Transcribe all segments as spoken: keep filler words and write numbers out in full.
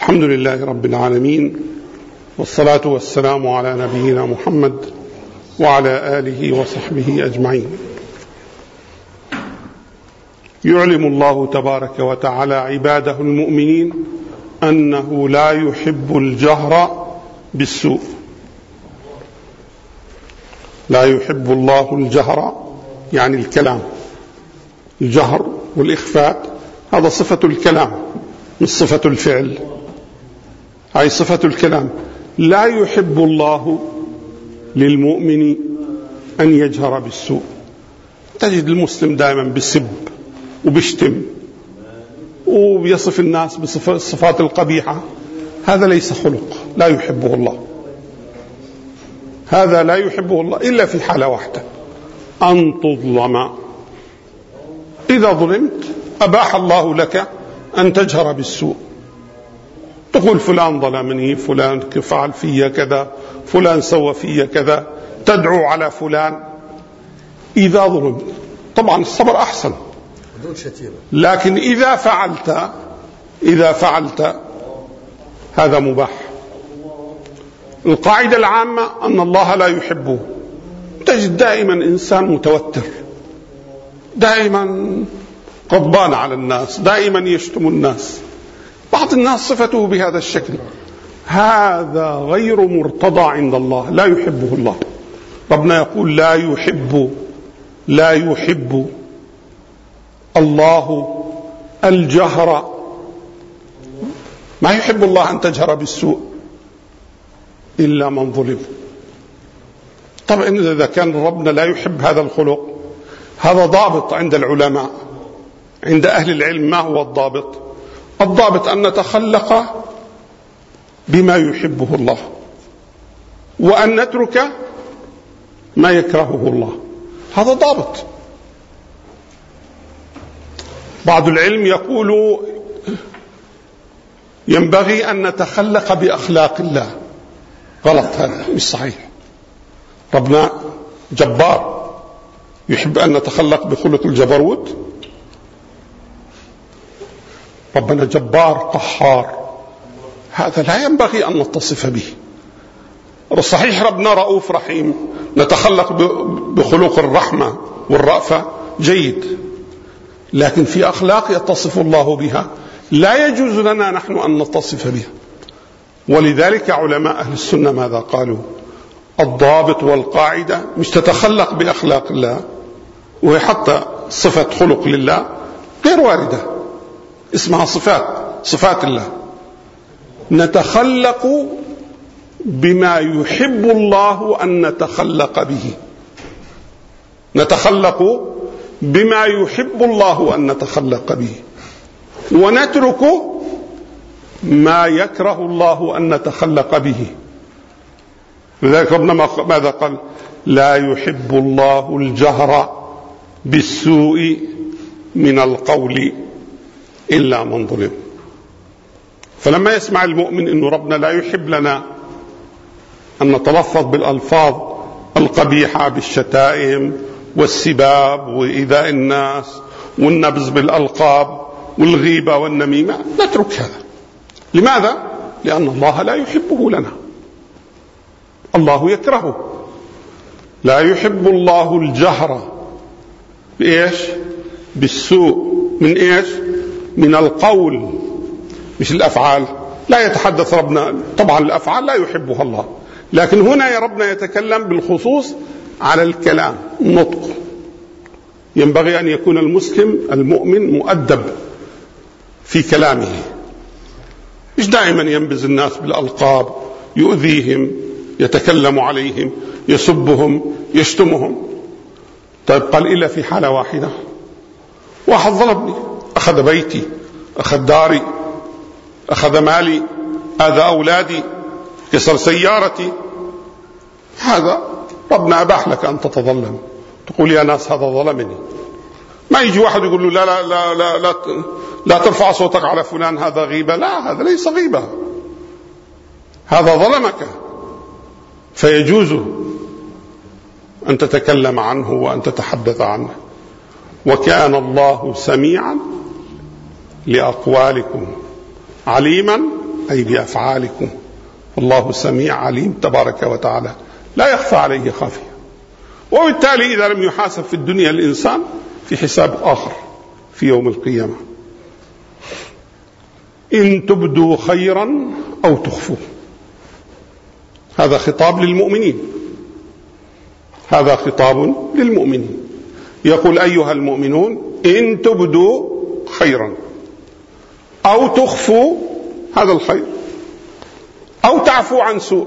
الحمد لله رب العالمين، والصلاة والسلام على نبينا محمد وعلى آله وصحبه أجمعين. يعلم الله تبارك وتعالى عباده المؤمنين أنه لا يحب الجهر بالسوء. لا يحب الله الجهر يعني الكلام، الجهر والإخفاء هذا صفة الكلام مش صفة الفعل، هاي صفة الكلام. لا يحب الله للمؤمن أن يجهر بالسوء. تجد المسلم دائما بيسب وبيشتم وبيصف الناس بالصفات القبيحة، هذا ليس خلق، لا يحبه الله. هذا لا يحبه الله إلا في حالة واحدة، أن تظلم. إذا ظلمت أباح الله لك أن تجهر بالسوء، تقول فلان ظلمني، فلان فعل في كذا، فلان سوى في كذا، تدعو على فلان. إذا ظلمت طبعا الصبر أحسن، لكن إذا فعلت إذا فعلت هذا مباح. القاعدة العامة أن الله لا يحبه. تجد دائما إنسان متوتر، دائما غضبان على الناس، دائما يشتم الناس. بعض الناس صفته بهذا الشكل، هذا غير مرتضى عند الله، لا يحبه الله. ربنا يقول لا يحب لا يحب الله الجهر. ما يحب الله أن تجهر بالسوء إلا من ظلم. طبعا إذا كان ربنا لا يحب هذا الخلق، هذا ضابط عند العلماء، عند أهل العلم. ما هو الضابط؟ الضابط أن نتخلق بما يحبه الله، وأن نترك ما يكرهه الله. هذا ضابط. بعض العلم يقول ينبغي أن نتخلق بأخلاق الله. غلط، هذا مش صحيح. ربنا جبار، يحب أن نتخلق بخلق الجبروت؟ ربنا جبار قهار، هذا لا ينبغي أن نتصف به. صحيح ربنا رؤوف رحيم، نتخلق بخلق الرحمة والرأفة، جيد، لكن في أخلاق يتصف الله بها لا يجوز لنا نحن أن نتصف بها. ولذلك علماء أهل السنة ماذا قالوا؟ الضابط والقاعدة مش تتخلق بأخلاق الله، وهي حتى صفة خلق لله غير واردة، اسمها صفات صفات الله. نتخلق بما يحب الله أن نتخلق به، نتخلق بما يحب الله أن نتخلق به، ونترك ما يكره الله أن نتخلق به. لذلك ربنا ماذا قال؟ لا يحب الله الجهر بالسوء من القول إلا من ظلم. فلما يسمع المؤمن أن ربنا لا يحب لنا أن نتلفظ بالألفاظ القبيحة، بالشتائم والسباب وإيذاء الناس والنبذ بالألقاب والغيبة والنميمة، نترك هذا. لماذا؟ لأن الله لا يحبه لنا، الله يكرهه. لا يحب الله الجهر بإيش؟ بالسوء. من إيش؟ من القول، مش الأفعال. لا يتحدث ربنا، طبعا الأفعال لا يحبها الله، لكن هنا يا ربنا يتكلم بالخصوص على الكلام، النطق. ينبغي أن يكون المسلم المؤمن مؤدب في كلامه، مش دائما ينبذ الناس بالألقاب، يؤذيهم، يتكلم عليهم، يسبهم، يشتمهم. طيب قال إلا في حالة واحدة، واحد ظلمني، أخذ بيتي، أخذ داري، أخذ مالي، آذى أولادي، كسر سيارتي، هذا ربنا أباح لك أن تتظلم، تقول يا ناس هذا ظلمني. ما يجي واحد يقول له لا لا لا لا لا, لا ترفع صوتك على فلان، هذا غيبة. لا، هذا ليس غيبة، هذا ظلمك، فيجوز أن تتكلم عنه وأن تتحدث عنه. وكان الله سميعا لأقوالكم عليما أي بأفعالكم، والله سميع عليم تبارك وتعالى، لا يخفى عليه خافية. وبالتالي إذا لم يحاسب في الدنيا الإنسان في حساب آخر في يوم القيامة. إن تبدوا خيرا أو تخفوه، هذا خطاب للمؤمنين، هذا خطاب للمؤمنين. يقول أيها المؤمنون إن تبدوا خيرا أو تخفوا هذا الخير، أو تعفو عن سوء،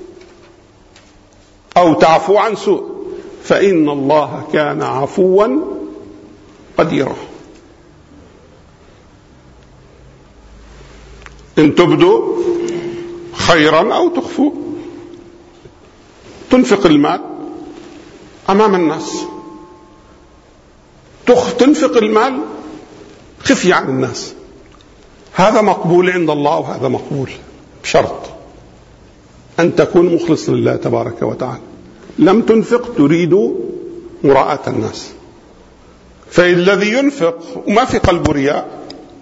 أو تعفو عن سوء فإن الله كان عفوا قديرا. إن تبدوا خيرا أو تخفوا، تنفق المال أمام الناس، تنفق المال خفية عن الناس، هذا مقبول عند الله وهذا مقبول، بشرط أن تكون مخلص لله تبارك وتعالى. لم تنفق تريد مراءة الناس، فالذي ينفق وما في قلبه رياء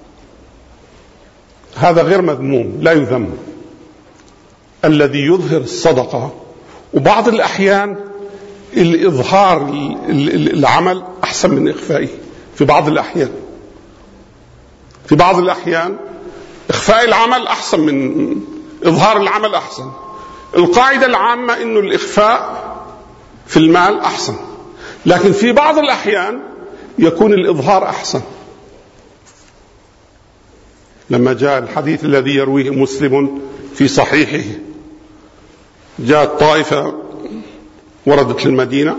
هذا غير مذموم، لا يذم. الذي يظهر الصدقة، وبعض الأحيان الإظهار العمل أحسن من إخفائه، في بعض الأحيان في بعض الأحيان إخفاء العمل أحسن من إظهار العمل أحسن. القاعدة العامة إنه الإخفاء في المال أحسن، لكن في بعض الأحيان يكون الإظهار أحسن. لما جاء الحديث الذي يرويه مسلم في صحيحه، جاءت طائفة وردت للمدينة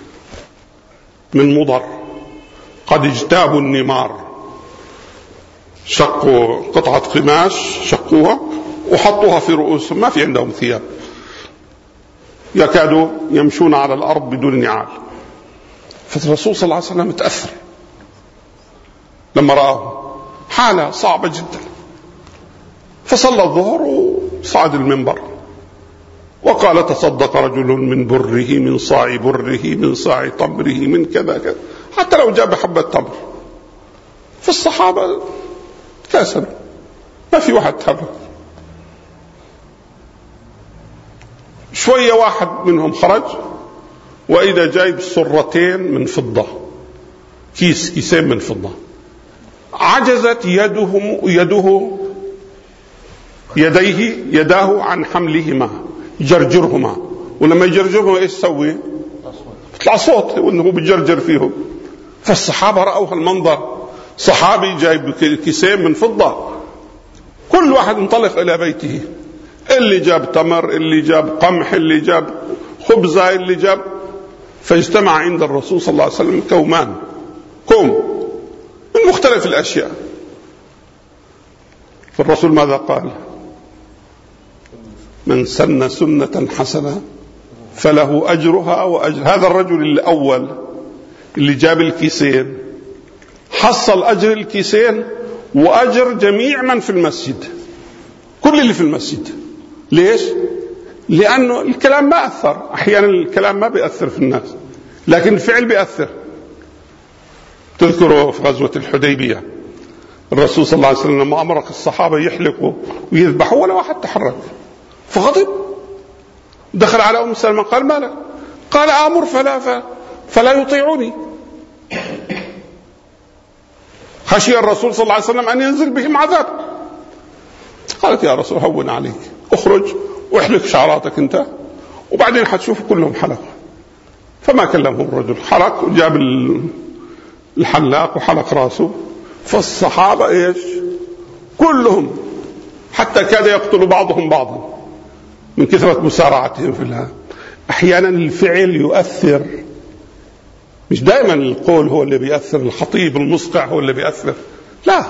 من مضر قد اجتابوا النمار، شقوا قطعة قماش شقوها وحطوها في رؤوسهم، ما في عندهم ثياب، يكادوا يمشون على الأرض بدون نعال. فالرسول صلى الله عليه وسلم تأثر لما رآه، حالة صعبة جدا، فصلى الظهر وصعد المنبر وقال تصدق رجل من بره، من صاع بره، من صاع تمره، من كذا كذا، حتى لو جاب حبة تمر. فالصحابة كاسلوا، ما في واحد تحرك. شوية واحد منهم خرج وإذا جايب سرتين من فضة، كيس كيسين من فضة، عجزت يدهم يده يديه يداه عن حملهما، يجرجرهما، ولما يجرجرهما ايش يسوي؟ يطلع صوت وانه بيجرجر فيهم. فالصحابة رأوا المنظر، صحابي جايب كيسين من فضة، كل واحد انطلق إلى بيته، اللي جاب تمر، اللي جاب قمح، اللي جاب خبزة، اللي جاب. فاجتمع عند الرسول صلى الله عليه وسلم كومان، كوم من مختلف الأشياء. فالرسول ماذا قال؟ من سن سنة حسنة فله أجرها وأجر. هذا الرجل الأول اللي جاب الكيسين حصل أجر الكيسين وأجر جميع من في المسجد، كل اللي في المسجد. ليش؟ لأنه الكلام ما أثر. أحيانا الكلام ما بيأثر في الناس، لكن الفعل بيأثر. تذكروا في غزوة الحديبية الرسول صلى الله عليه وسلم لما أمر الصحابة يحلقوا ويذبحوا ولا واحد تحرك، فغضب، دخل على أم سلمة قال ما لك؟ قال آمر فلا فلا يطيعوني. خشي الرسول صلى الله عليه وسلم أن ينزل بهم عذاب. قالت يا رسول هون عليك، اخرج واحلق شعراتك انت وبعدين حتشوف كلهم حلق. فما كلمهم الرجل، حلق وجاب الحلاق وحلق راسه. فالصحابة ايش؟ كلهم حتى كاد يقتل بعضهم بعضا من كثرة مسارعتهم في الله. احيانا الفعل يؤثر، مش دائما القول هو اللي بيأثر، الخطيب المصقع هو اللي بيأثر، لا.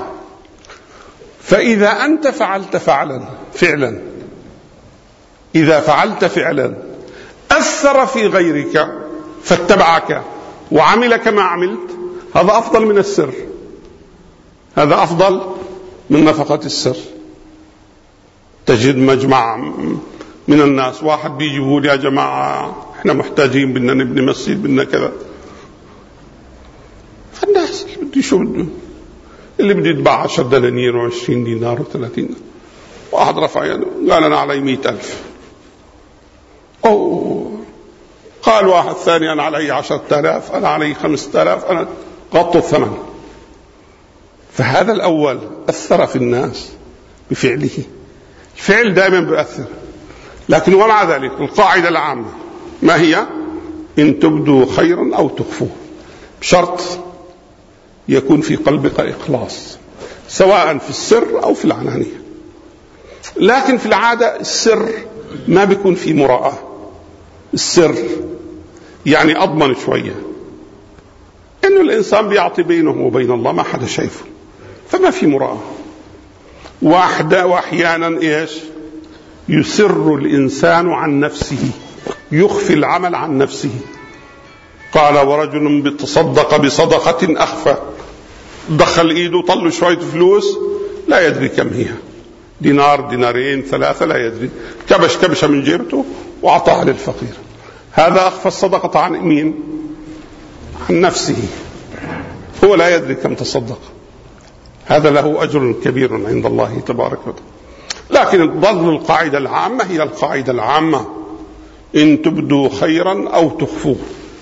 فإذا أنت فعلت فعلا فعلا إذا فعلت فعلا أثر في غيرك فاتبعك وعمل كما عملت، هذا أفضل من السر، هذا أفضل من نفقة السر. تجد مجمع من الناس، واحد بيجي يقول يا جماعة احنا محتاجين، بدنا نبني مسجد، بدنا كذا. فالناس اللي بده شو بده، اللي بده يتبع عشر دنانير وعشرين دينار وثلاثين، واحد رفع يده قال أنا علي مئة ألف، أو قال واحد ثاني أنا علي عشرة آلاف، أنا علي خمسة آلاف، أنا غطوا الثمن. فهذا الأول أثر في الناس بفعله، الفعل دائما بيؤثر. لكن ومع ذلك القاعدة العامة ما هي؟ إن تبدوا خيرا أو تخفوه، بشرط يكون في قلبك إخلاص، سواء في السر أو في العلانية. لكن في العادة السر ما بيكون في مراءة، السر يعني أضمن شوية، إنه الإنسان بيعطي بينه وبين الله ما حدا شايفه، فما في مراءة. واحدة وأحيانا إيش يسر الإنسان عن نفسه، يخفي العمل عن نفسه. قال ورجل بتصدق بصدقة أخفى، دخل إيده طلع شوية فلوس لا يدري كم هي، دينار دينارين ثلاثة لا يدري، كبش كبشة من جيبته وأعطاها للفقير. هذا أخفى الصدقة عن مين؟ عن نفسه، هو لا يدري كم تصدق. هذا له أجر كبير عند الله تبارك وتعالى. لكن ظل القاعدة العامة هي القاعدة العامة، إن تبدوا خيرا أو تخفوه.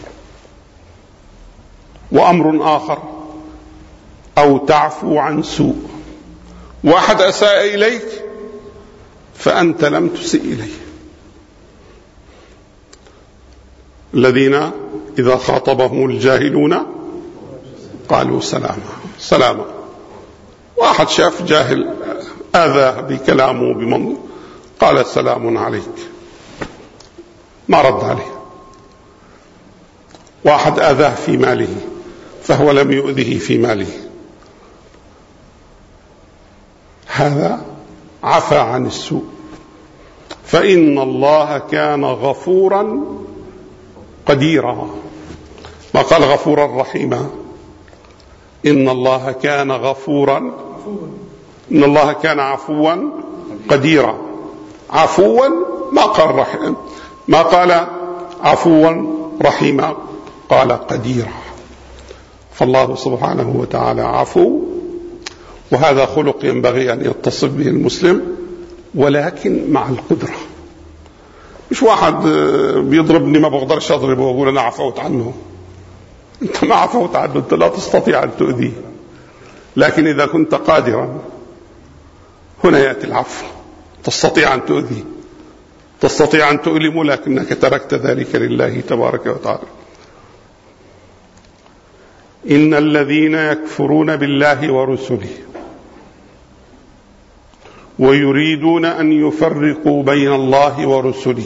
وأمر آخر أو تعفو عن سوء، واحد أساء إليك فأنت لم تسئ إليه. الذين إذا خاطبهم الجاهلون قالوا سلاما سلاما. واحد شاف جاهل آذاه بكلامه بمن قال سلام عليك، ما رد عليه. واحد آذاه في ماله فهو لم يؤذه في ماله، هذا عفى عن السوء. فإن الله كان غفورا قديرا، ما قال غفورا رحيما، إن الله كان غفورا، إن الله كان عفوا قديرا. عفوا ما قال رحيم، ما قال عفوا رحيما، قال قديرا. فالله سبحانه وتعالى عفو، وهذا خلق ينبغي أن يتصف به المسلم، ولكن مع القدرة. مش واحد بيضربني ما بقدرش أضربه وأقول أنا عفوت عنه، أنت ما عفوت عنه، أنت لا تستطيع أن تؤذيه. لكن إذا كنت قادرا هنا يأتي العفو، تستطيع أن تؤذيه، تستطيع أن تؤلمه، لكنك تركت ذلك لله تبارك وتعالى. إن الذين يكفرون بالله ورسله ويريدون أن يفرقوا بين الله ورسله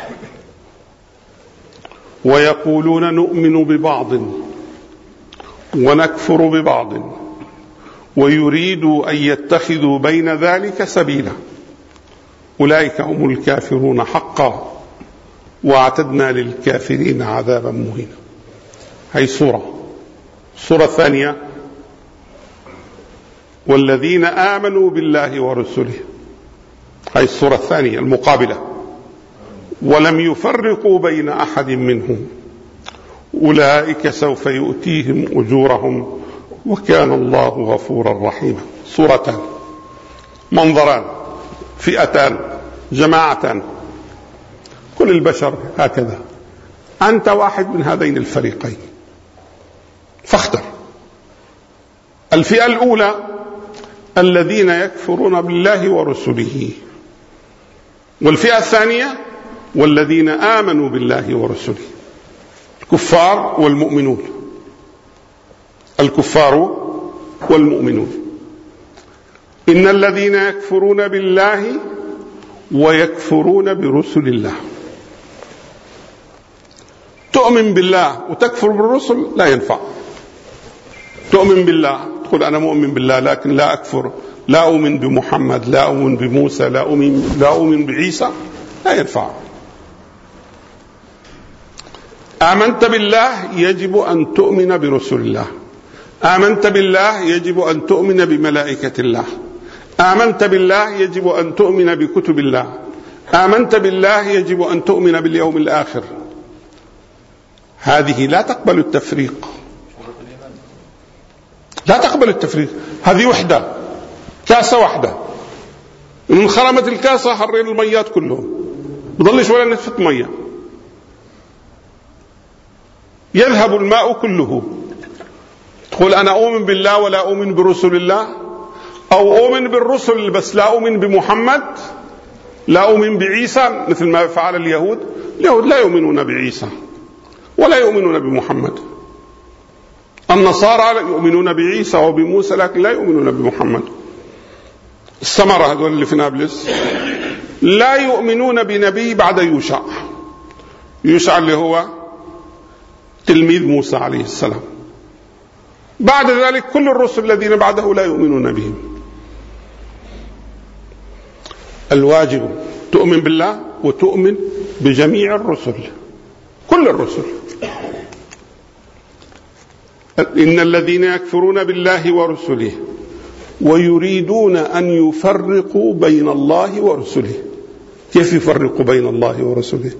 ويقولون نؤمن ببعض ونكفر ببعض ويريدوا أن يتخذوا بين ذلك سبيلا أولئك هم الكافرون حقا واعتدنا للكافرين عذابا مهينا. هي سورة السورة الثانية والذين آمنوا بالله ورسله، هي السورة الثانية المقابلة، ولم يفرقوا بين أحد منهم أولئك سوف يؤتيهم أجورهم وكان الله غفورا رحيما. سورتان، منظران، فئتان، جماعتان، كل البشر هكذا، أنت واحد من هذين الفريقين فاختر. الفئة الأولى الذين يكفرون بالله ورسله، والفئة الثانية والذين آمنوا بالله ورسله، الكفار والمؤمنون، الكفار والمؤمنون. إن الذين يكفرون بالله ويكفرون برسل الله، تؤمن بالله وتكفر بالرسل لا ينفع. تؤمن بالله تقول أنا مؤمن بالله لكن لا أكفر، لا أؤمن بمحمد، لا أؤمن بموسى، لا أؤمن, لا أؤمن بعيسى، لا ينفع. آمنت بالله يجب أن تؤمن برسل الله، آمنت بالله يجب أن تؤمن بملائكة الله، آمنت بالله يجب أن تؤمن بكتب الله، آمنت بالله يجب أن تؤمن باليوم الآخر. هذه لا تقبل التفريق، لا تقبل التفريق، هذه وحدة، كاسة واحدة، من خرمت الكاسة حرين الميات كلهم، بضلش ولا نتفة مية، يذهب الماء كله. تقول أنا أؤمن بالله ولا أؤمن برسل الله، أو أؤمن بالرسل بس لا أؤمن بمحمد، لا أؤمن بعيسى مثل ما فعل اليهود. اليهود لا يؤمنون بعيسى ولا يؤمنون بمحمد. النصارى يؤمنون بعيسى وبموسى لكن لا يؤمنون بمحمد. السمرة هذول اللي في نابلس لا يؤمنون بنبي بعد يوشع، يوشع اللي هو تلميذ موسى عليه السلام. بعد ذلك كل الرسل الذين بعده لا يؤمنون بهم. الواجب تؤمن بالله وتؤمن بجميع الرسل، كل الرسل. إن الذين يكفرون بالله ورسله ويريدون أن يفرقوا بين الله ورسله. كيف يفرقوا بين الله ورسله؟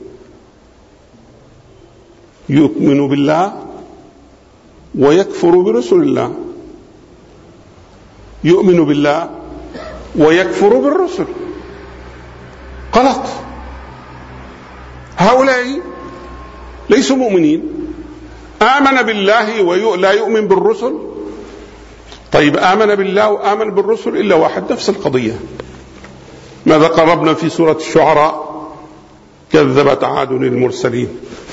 يؤمن بالله ويكفر برسل الله، يؤمن بالله ويكفر بالرسل. غلط، هؤلاء ليسوا مؤمنين. آمن بالله ولا يؤمن بالرسل. طيب آمن بالله وآمن بالرسل إلا واحد، نفس القضية. ماذا قربنا في سورة الشعراء؟ كذبت عاد المرسلين،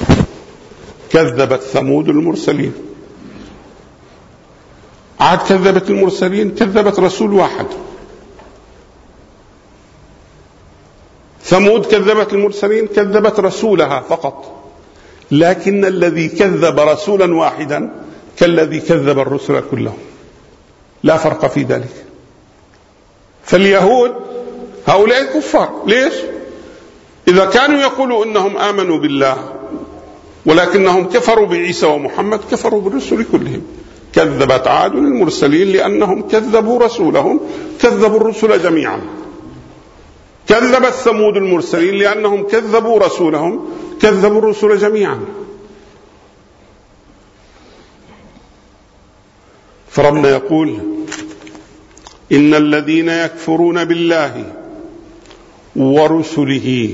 كذبت ثمود المرسلين. عاد كذبت المرسلين، كذبت رسول واحد. ثمود كذبت المرسلين، كذبت رسولها فقط. لكن الذي كذب رسولا واحدا كالذي كذب الرسل كلهم، لا فرق في ذلك. فاليهود هؤلاء كفار. ليش؟ إذا كانوا يقولوا إنهم آمنوا بالله ولكنهم كفروا بعيسى ومحمد، كفروا بالرسل كلهم. كذبت عاد المرسلين لأنهم كذبوا رسولهم، كذبوا الرسل جميعا. كذبت ثمود المرسلين لأنهم كذبوا رسولهم، كذبوا الرسل جميعا. فربنا يقول إن الذين يكفرون بالله ورسله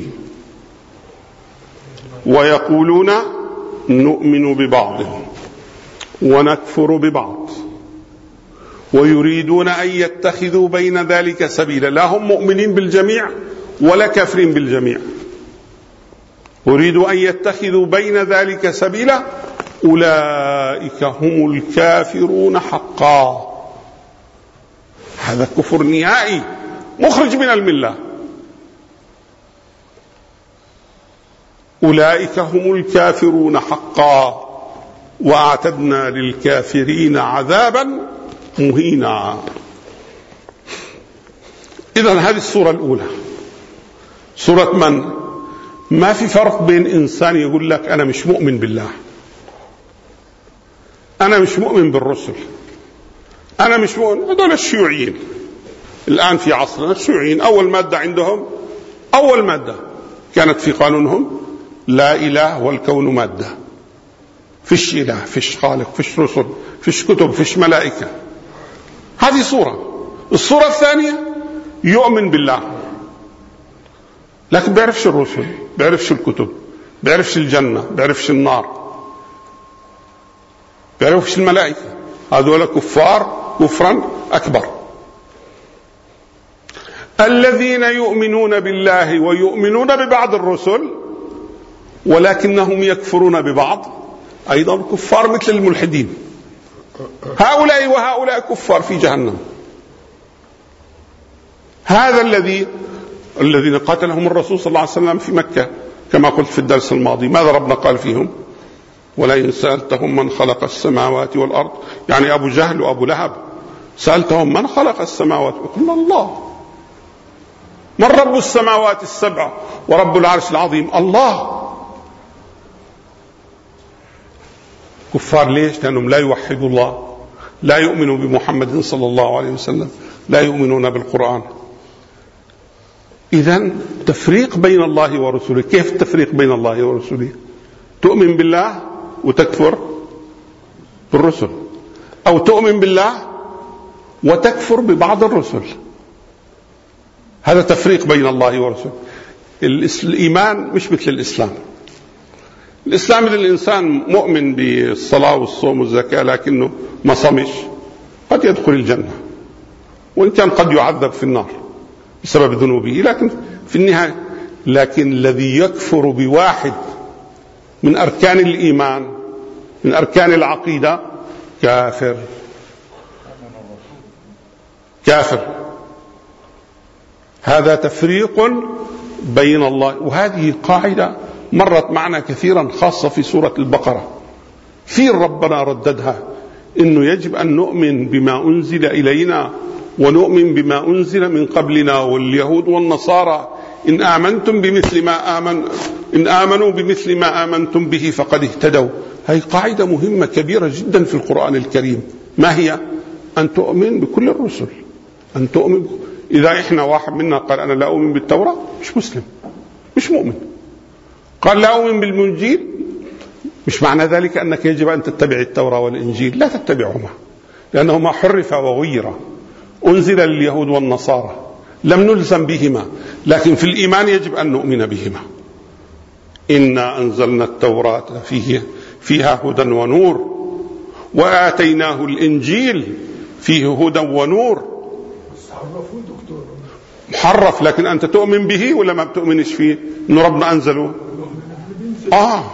ويقولون نؤمن ببعض ونكفر ببعض ويريدون أن يتخذوا بين ذلك سبيلا. لا هم مؤمنين بالجميع ولا كافرين بالجميع، يريدوا أن يتخذوا بين ذلك سبيلا، أولئك هم الكافرون حقا. هذا كفر نهائي مخرج من الملة. أولئك هم الكافرون حقا وأعتدنا للكافرين عذابا مهينا. إذن هذه السورة الأولى، سورة من؟ ما في فرق بين إنسان يقول لك أنا مش مؤمن بالله، أنا مش مؤمن بالرسل، أنا مش مؤمن. هذول الشيوعيين الآن في عصرنا، الشيوعيين أول مادة عندهم، أول مادة كانت في قانونهم لا إله والكون مادة. فيش إله، فيش خالق، فيش رسل، فيش كتب، فيش ملائكة. هذه صورة. الصورة الثانية يؤمن بالله لكن بيعرفش الرسل، بيعرفش الكتب، بيعرفش الجنة، بيعرفش النار، بيعرفش الملائكة. هذول كفار كفرا أكبر. الذين يؤمنون بالله ويؤمنون ببعض الرسل ولكنهم يكفرون ببعض أيضا كفار مثل الملحدين. هؤلاء وهؤلاء كفار في جهنم. هذا الذي الذين قاتلهم الرسول صلى الله عليه وسلم في مكة كما قلت في الدرس الماضي. ماذا ربنا قال فيهم؟ ولئن سألتهم من خلق السماوات والأرض، يعني أبو جهل وأبو لهب، سألتهم من خلق السماوات وقلنا الله. من رب السماوات السبع ورب العرش العظيم؟ الله. كفار ليش؟ لأنهم لا يوحدوا الله، لا يؤمنوا بمحمد صلى الله عليه وسلم، لا يؤمنون بالقرآن. إذن تفريق بين الله ورسوله. كيف التفريق بين الله ورسوله؟ تؤمن بالله وتكفر بالرسل، أو تؤمن بالله وتكفر ببعض الرسل. هذا تفريق بين الله ورسوله. الإيمان مش مثل الإسلام. الإسلام إذا الإنسان مؤمن بالصلاة والصوم والزكاة لكنه ما صمش قد يدخل الجنة، وإن كان قد يعذب في النار بسبب ذنوبه، لكن في النهاية. لكن الذي يكفر بواحد من أركان الإيمان من أركان العقيدة كافر كافر. هذا تفريق بين الله. وهذه قاعدة مرت معنا كثيرا خاصة في سورة البقرة، في ربنا رددها إنه يجب أن نؤمن بما أنزل إلينا ونؤمن بما أنزل من قبلنا، واليهود والنصارى إن آمنتم بمثل ما آمن إن آمنوا بمثل ما آمنتم به فقد اهتدوا. هذه قاعدة مهمة كبيرة جدا في القرآن الكريم. ما هي؟ أن تؤمن بكل الرسل، أن تؤمن. إذا إحنا واحد منا قال أنا لا أؤمن بالتوراة مش مسلم، مش مؤمن. قال لا أؤمن بالإنجيل، مش معنى ذلك أنك يجب أن تتبع التوراة والإنجيل، لا تتبعهما لأنهما حرفا وغيرا، أنزل لليهود والنصارى، لم نلزم بهما، لكن في الإيمان يجب أن نؤمن بهما. إنا أنزلنا التوراة فيه فيها هدى ونور وآتيناه الإنجيل فيه هدى ونور. محرف، لكن أنت تؤمن به ولا ما بتؤمنش فيه؟ إنه ربنا أنزله. آه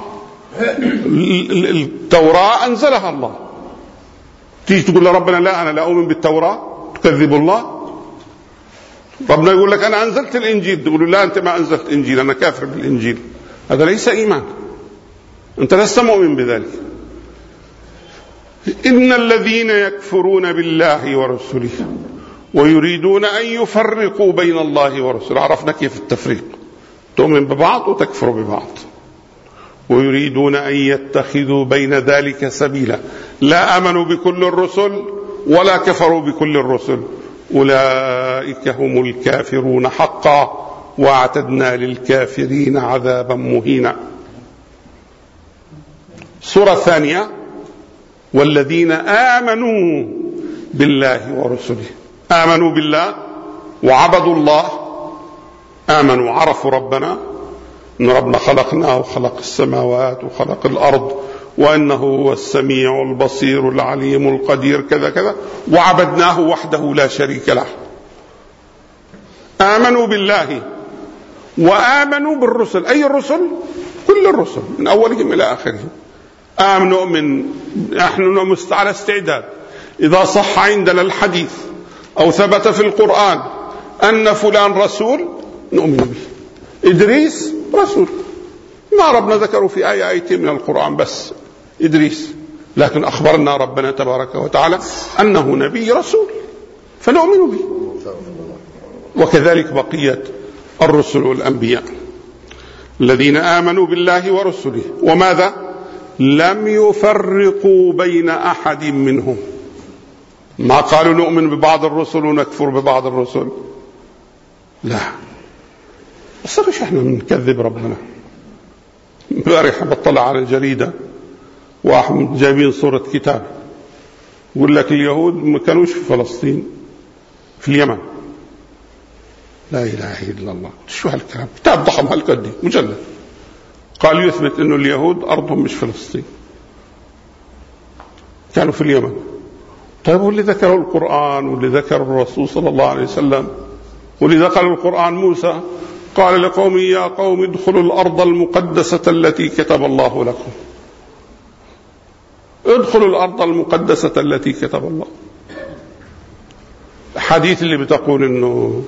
التوراة أنزلها الله، تيجي تقول لربنا لا أنا لا أؤمن بالتوراة، تكذب الله. ربنا يقول لك أنا أنزلت الإنجيل، تقول لا أنت ما أنزلت إنجيل، أنا كافر بالإنجيل. هذا ليس إيمان، أنت لست مؤمن بذلك. إن الذين يكفرون بالله ورسله ويريدون أن يفرقوا بين الله ورسله. عرفنا كيف التفريق، تؤمن ببعض وتكفر ببعض. ويريدون أن يتخذوا بين ذلك سبيلا، لا آمنوا بكل الرسل ولا كفروا بكل الرسل، أولئك هم الكافرون حقا واعتدنا للكافرين عذابا مهينا. سورة ثانية، والذين آمنوا بالله ورسله. آمنوا بالله وعبدوا الله، آمنوا عرفوا ربنا، أن ربنا خلقنا وخلق السماوات وخلق الأرض، وأنه هو السميع البصير العليم القدير كذا كذا، وعبدناه وحده لا شريك له. آمنوا بالله وآمنوا بالرسل. أي الرسل؟ كل الرسل من أولهم إلى آخرهم. آمنوا من نحن على استعداد إذا صح عندنا الحديث أو ثبت في القرآن أن فلان رسول نؤمن به. إدريس رسول، ما ربنا ذكروا في آية آيتين من القرآن بس إدريس، لكن أخبرنا ربنا تبارك وتعالى أنه نبي رسول فنؤمن به، وكذلك بقية الرسل والأنبياء. الذين آمنوا بالله ورسله وماذا؟ لم يفرقوا بين أحد منهم. ما قالوا نؤمن ببعض الرسل ونكفر ببعض الرسل، لا. بصرش احنا بنكذب ربنا. امبارح بطلع على الجريدة واحد جايبين صورة كتاب يقول لك اليهود ما كانوش في فلسطين، في اليمن. لا إله إلا الله، شو هالكلام؟ كتاب ضخم هالقد مجلد، قال يثبت إنه اليهود أرضهم مش فلسطين، كانوا في اليمن. طيب واللي ذكره القرآن واللي ذكر الرسول صلى الله عليه وسلم واللي ذكر القرآن موسى قال لقوم يا قوم ادخلوا الأرض المقدسة التي كتب الله لكم. ادخلوا الأرض المقدسة التي كتب الله. الحديث اللي بتقول إنه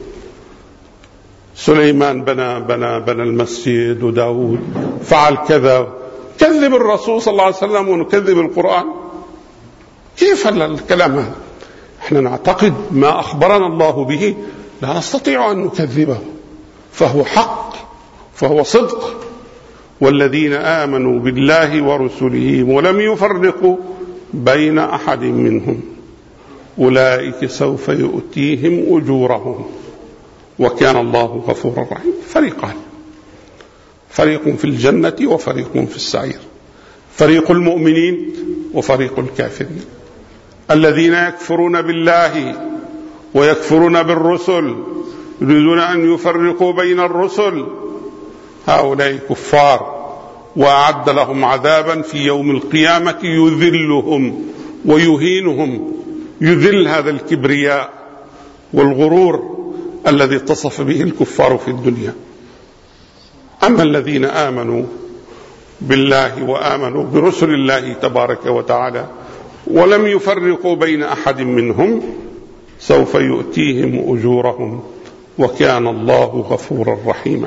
سليمان بنى بنى بنى المسجد وداود فعل كذا، كذب الرسول صلى الله عليه وسلم ونكذب القرآن. كيف الكلام هذا؟ احنا نعتقد ما أخبرنا الله به لا نستطيع أن نكذبه، فهو حق، فهو صدق. والذين آمنوا بالله ورسله ولم يفرقوا بين أحد منهم أولئك سوف يؤتيهم أجورهم وكان الله غفورا رحيما. فريقان، فريق في الجنة وفريق في السعير، فريق المؤمنين وفريق الكافرين. الذين يكفرون بالله ويكفرون بالرسل يريدون أن يفرقوا بين الرسل، هؤلاء كفار، وأعد لهم عذابا في يوم القيامة يذلهم ويهينهم، يذل هذا الكبرياء والغرور الذي اتصف به الكفار في الدنيا. أما الذين آمنوا بالله وآمنوا برسل الله تبارك وتعالى ولم يفرقوا بين أحد منهم سوف يؤتيهم أجورهم وكان الله غفورا رحيما.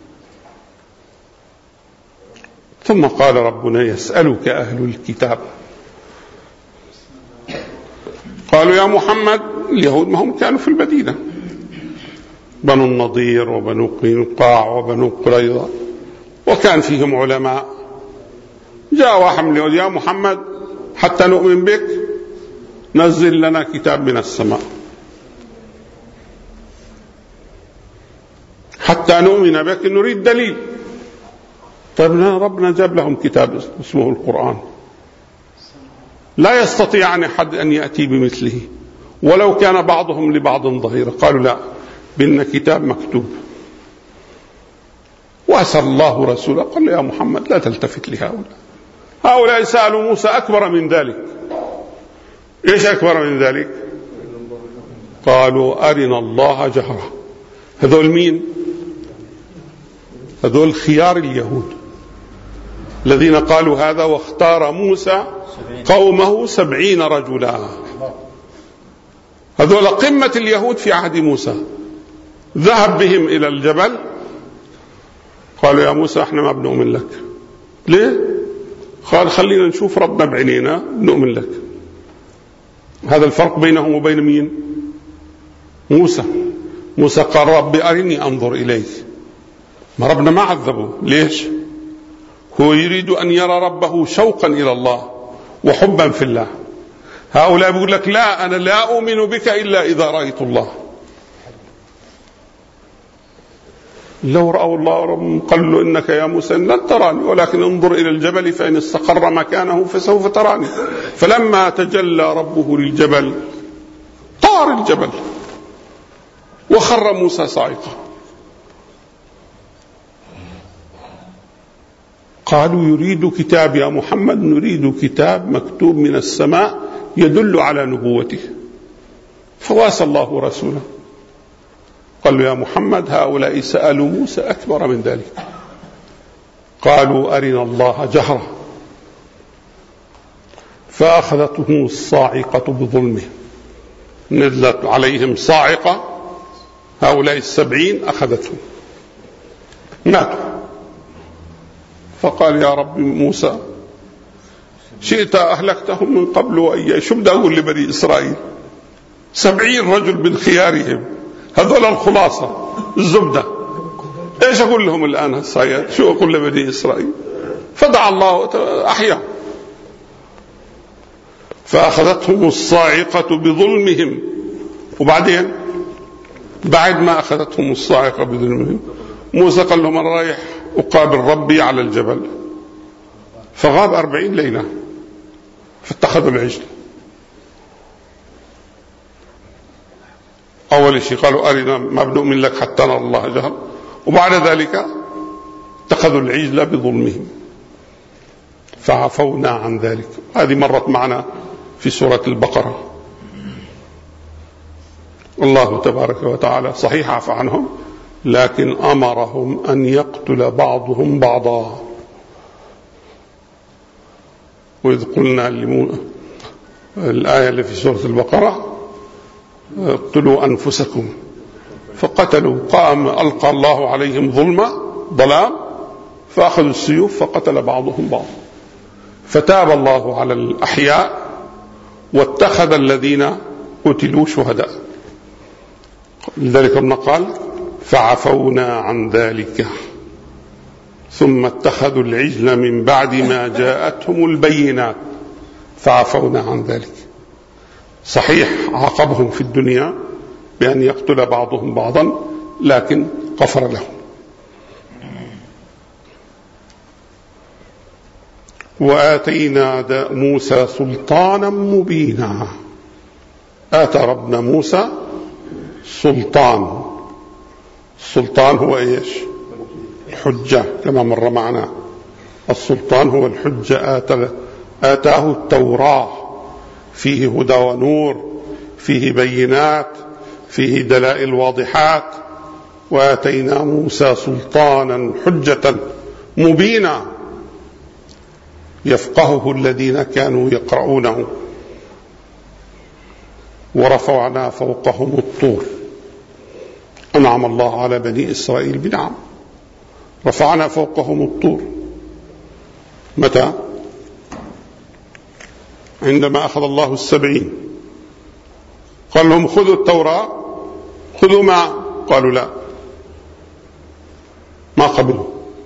ثم قال ربنا: يسألك أهل الكتاب. قالوا يا محمد، اليهود ما هم كانوا في المدينة، بنو النضير وبنو قينقاع وبنو قريظة، وكان فيهم علماء. جاء واحد من اليهود: يا محمد حتى نؤمن بك نزل لنا كتاب من السماء، حتى نؤمن بك نريد دليل. طيب ربنا جاب لهم كتاب اسمه القرآن، لا يستطيع عن أحد أن يأتي بمثله ولو كان بعضهم لبعض ظهيرا. قالوا لا، بأن كتاب مكتوب. وأسأل الله رسوله قال يا محمد لا تلتفت لهؤلاء، هؤلاء سألوا موسى أكبر من ذلك. إيش أكبر من ذلك؟ قالوا أرنا الله جهرة. هذول مين؟ هذول خيار اليهود الذين قالوا هذا، واختار موسى قومه سبعين رجلا. هذول قمة اليهود في عهد موسى. ذهب بهم إلى الجبل، قالوا يا موسى احنا ما بنؤمن لك. ليه؟ قال خلينا نشوف ربنا بعينينا نؤمن لك. هذا الفرق بينهم وبين مين؟ موسى. موسى قال ربي أرني أنظر إليك. ما ربنا ما عذبه. ليش؟ هو يريد أن يرى ربه شوقا إلى الله وحبا في الله. هؤلاء بيقول لك لا، أنا لا أؤمن بك إلا إذا رأيت الله. لو رأوا الله قال له إنك يا موسى لن تراني ولكن انظر إلى الجبل فإن استقر مكانه فسوف تراني. فلما تجلى ربه للجبل طار الجبل وخر موسى صاعقا. قالوا يريد كتاب يا محمد، نريد كتاب مكتوب من السماء يدل على نبوته. فواسى الله رسوله قال له يا محمد هؤلاء سألوا موسى أكبر من ذلك. قالوا أرنا الله جهرة فأخذتهم الصاعقة بظلمهم. نزلت عليهم صاعقة، هؤلاء السبعين أخذتهم ماتوا. فقال يا رب موسى شئت أهلكتهم من قبل وإياي، شو بدي أقول لبني إسرائيل؟ سبعين رجل من خيارهم، هذول الخلاصة الزبدة، إيش أقول لهم الآن هالصياد؟ شو أقول لبني إسرائيل؟ فدعا الله أحيا. فأخذتهم الصاعقة بظلمهم. وبعدين بعد ما أخذتهم الصاعقة بظلمهم موسى قال لهم أنا رايح أقابل ربي على الجبل. فغاب أربعين ليلة فاتخذوا العجل. أول شيء قالوا أرنا ما بنؤمن لك حتى نرى الله جهر، وبعد ذلك اتخذوا العجل بظلمهم فعفونا عن ذلك. هذه مرت معنا في سورة البقرة. الله تبارك وتعالى صحيح عفى عنهم لكن أمرهم أن يقتل بعضهم بعضا. وإذ قلنا الآية اللي في سورة البقرة اقتلوا أنفسكم فقتلوا، قام ألقى الله عليهم ظلمة ظلام فأخذوا السيوف فقتل بعضهم بعض. فتاب الله على الأحياء واتخذ الذين قتلوا شهداء. لذلك ابن قال فعفونا عن ذلك ثم اتخذوا العجل من بعد ما جاءتهم البينات فعفونا عن ذلك. صحيح عاقبهم في الدنيا بأن يقتل بعضهم بعضا لكن غفر لهم. وآتينا موسى سلطانا مبينا. آتى ربنا موسى سلطان السلطان هو إيش؟ الحجة كما مر معنا. السلطان هو الحجة. آتاه التوراة فيه هدى ونور، فيه بينات، فيه دلائل واضحات. وآتينا موسى سلطانا حجة مبينا يفقهه الذين كانوا يقرؤونه. ورفعنا فوقهم الطور. أنعم الله على بني إسرائيل بنعم. رفعنا فوقهم الطور متى؟ عندما أخذ الله السبعين قال لهم خذوا التوراة، خذوا ما قالوا لا، ما قبلوا.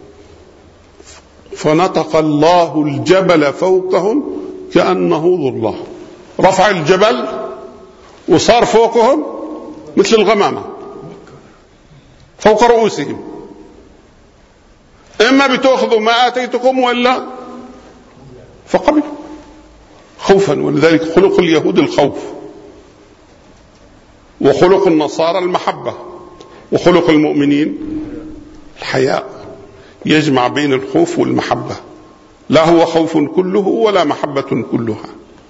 فنطق الله الجبل فوقهم كأنه ظلة. رفع الجبل وصار فوقهم مثل الغمامة فوق رؤوسهم. إما بتأخذوا ما آتيتكم ولا فقبلوا خوفا. ولذلك خلق اليهود الخوف، وخلق النصارى المحبة، وخلق المؤمنين الحياء، يجمع بين الخوف والمحبة. لا هو خوف كله ولا محبة كلها.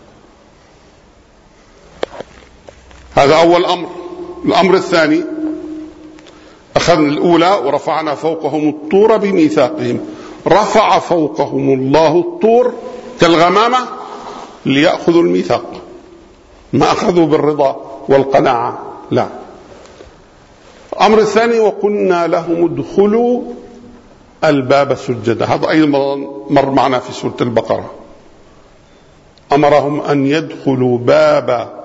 هذا أول أمر. الأمر الثاني أخذنا الأولى ورفعنا فوقهم الطور بميثاقهم. رفع فوقهم الله الطور كالغمامة ليأخذوا الميثاق، ما أخذوا بالرضا والقناعة، لا. الأمر الثاني وقلنا لهم ادخلوا الباب سجدا. هذا أيضا مر معنا في سورة البقرة. أمرهم أن يدخلوا باب